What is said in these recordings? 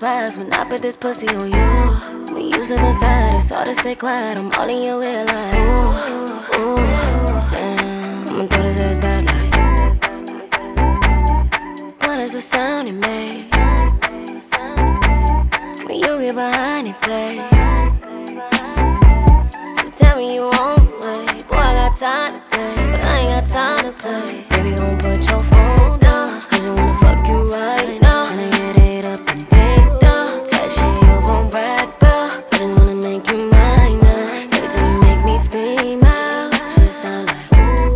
surprised when I put this pussy on you. When you sit beside, it's hard to stay quiet. I'm all in your ear like, ooh, ooh, damn. I'ma throw this ass back like, what is the sound it makes when you get behind it, play? So tell me you on the way. Boy, I got time today, but I ain't got time to play. Baby, gon' put your phone down. I just wanna fuck you right now. Tryna get it up and dig down. Type shit you gon' brag about. I just wanna make you mine now. Every time you make me scream out, shit sound like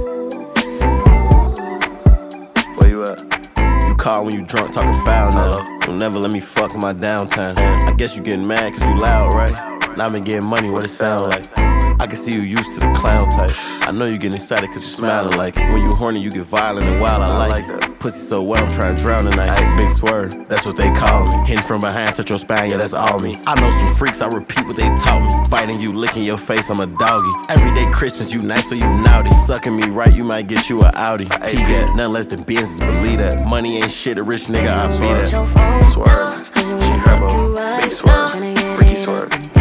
Where you at? You call when you drunk, talking foul now. You'll never let me fuck in my downtime. I guess you getting mad cause you loud, right? Now I been getting money, what it sound like? I can see you used to the clown type. I know you getting excited cause you smiling like it. When you horny, you get violent and wild, I like it. Pussy so wet, I'm trying to drown tonight. Big swerve, that's what they call me. Hitting from behind, touch your spine, yeah, that's all me. I know some freaks, I repeat what they taught me. Biting you, licking your face, I'm a doggy. Everyday Christmas, you nice, so you naughty. Sucking me right, you might get you a Audi. He got nothing less than business, believe that. Money ain't shit, a rich nigga, I be that. Swerve, Chicago, big swerve, freaky swerve.